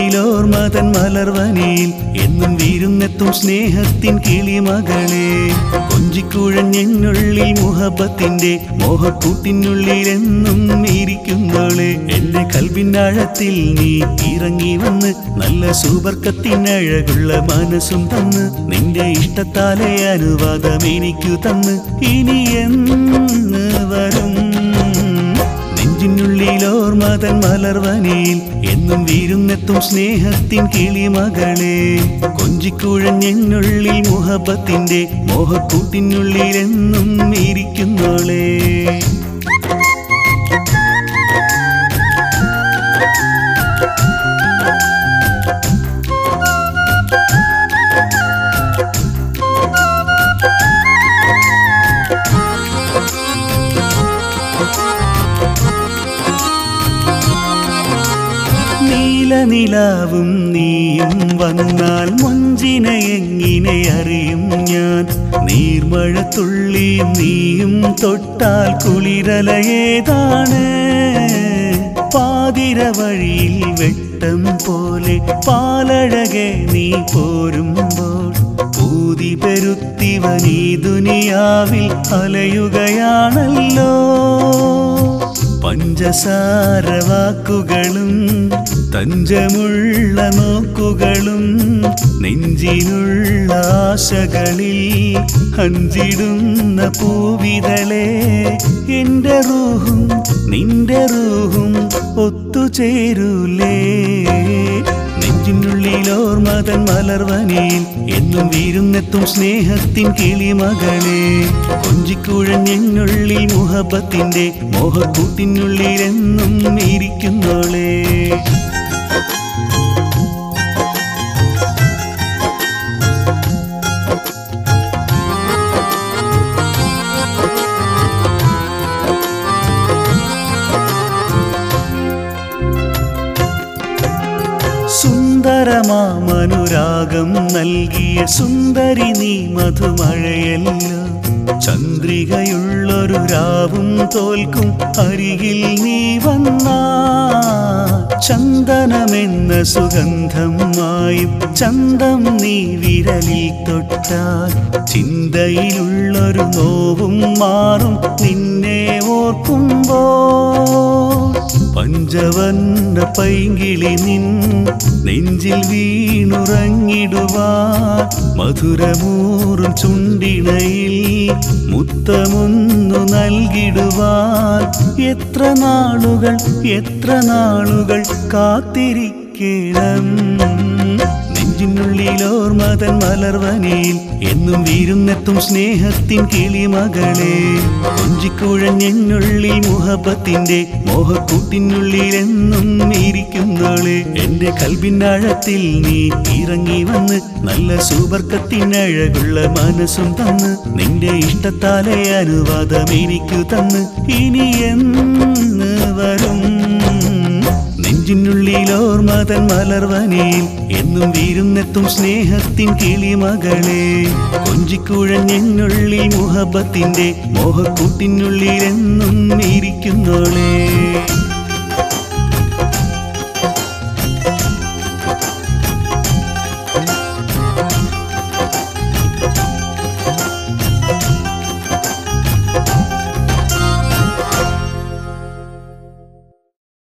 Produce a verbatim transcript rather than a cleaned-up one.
നെഞ്ചിനുള്ളിലോർമതൻ മലർവനിയിൽ എന്നും വീരുന്നെത്തും സ്നേഹത്തിൻ കിളിമകളെ കൊഞ്ചിക്കുഴഞ്ഞെന്നുള്ളിൽ മുഹബത്തിന്റെ മോഹക്കൂട്ടിനുള്ളിൽ എന്നും ഇരിക്കുന്നോളെ എന്റെ കൽവിനാഴത്തിൽ നീ ഇറങ്ങി വന്ന് നല്ല സുബർക്കത്തിനഴകുള്ള മനസ്സും തന്ന് നിന്റെ ഇഷ്ടത്താലെ അനുവാദം എനിക്കു തന്ന് ഇനി എന്ന് വരും നെഞ്ചിനുള്ളിലോർമതൻ മലർവനിയിൽ എന്നും വീരുന്നെത്തും സ്നേഹത്തിൻ കിളിമകളെ കൊഞ്ചിക്കുഴഞ്ഞെന്നുള്ളിൽ മുഹബത്തിന്റെ മോഹക്കൂട്ടിനുള്ളിൽ എന്നും ഇരിക്കുന്നോളെ നിലാവും നീയും വന്നാൽ മൊഞ്ചിനെ എങ്ങനെ അറിയും ഞാൻ നീർമഴ തുള്ളിയും നീയും തൊട്ടാൽ കുളിരലയേതാണ് പാതിര വഴിയിൽ വെട്ടം പോലെ പാലഴകെ നീ പോരുമ്പോൾ പൂതി പെരുത്തിവൻ ഈ ദുനിയാവിൽ അലയുകയാണല്ലോ പഞ്ചസാര വാക്കുകളും തഞ്ചമുള്ള നോക്കുകളും നെഞ്ചിനുള്ള ആശകളിൽ ഹഞ്ചിടുന്ന പൂവിതളെ എന്റെ റൂഹും നിന്റെ റൂഹും ഒത്തുചേരൂലേ നെഞ്ചിനുള്ളിലോർമതൻ മലർവനിയിൽ എന്നും വീരുന്നെത്തും സ്നേഹത്തിൻ കിളിമകളെ കൊഞ്ചിക്കുഴഞ്ഞെന്നുള്ളിൽ മുഹബത്തിന്റെ മോഹക്കൂട്ടിനുള്ളിൽ എന്നും ഇരിക്കുന്നോളെ സുന്ദരമാമനുരാഗം നൽകിയ സുന്ദരി നീ മധുമഴയല്ലോ ചന്ദ്രികയുള്ളൊരു രാവും തോൽക്കും അരികിൽ നീ വന്നാ ചന്ദനമെന്ന സുഗന്ധമായും ചന്തം നീ വിരലിൽ തൊട്ടാൽ ചിന്തയിലുള്ളൊരു നോവും മാറും നിന്നെ ഓർക്കുമ്പോൾ പഞ്ചവർണ്ണ പൈങ്കിളി നിൻ നെഞ്ചിൽ വീണുറങ്ങിടുവാൻ മധുരമൂറും ചുണ്ടിണയിൽ മുത്തമൊന്നു നൽകിടുവാൻ എത്ര നാളുകൾ എത്ര നാളുകൾ കാത്തിരിക്കണം നെഞ്ചിനുള്ളിലോർമതൻ മലർവനിയിൽ എന്നും വീരുന്നെത്തും സ്നേഹത്തിൻ കിളിമകളെ കൊഞ്ചിക്കുഴഞ്ഞെന്നുള്ളിൽ മുഹബത്തിന്റെ മോഹക്കൂട്ടിനുള്ളിൽ എന്നും ഇരിക്കുന്നോളെ എന്റെ കൽവിനാഴത്തിൽ നീ ഇറങ്ങി വന്ന് നല്ല സുബർക്കത്തിനഴകുള്ള മനസ്സും തന്ന് നിന്റെ ഇഷ്ടത്താലെ അനുവാദം എനിക്കു തന്ന് ഇനി എന്ന് വരും നെഞ്ചിനുള്ളിലോർമതൻ മലർവനിയിൽ എന്നും വീരുന്നെത്തും സ്നേഹത്തിൻ കിളിമകളെ കൊഞ്ചിക്കുഴഞ്ഞെന്നുള്ളിൽ മുഹബത്തിന്റെ മോഹക്കൂട്ടിനുള്ളിൽ എന്നും ഇരിക്കുന്നോളെ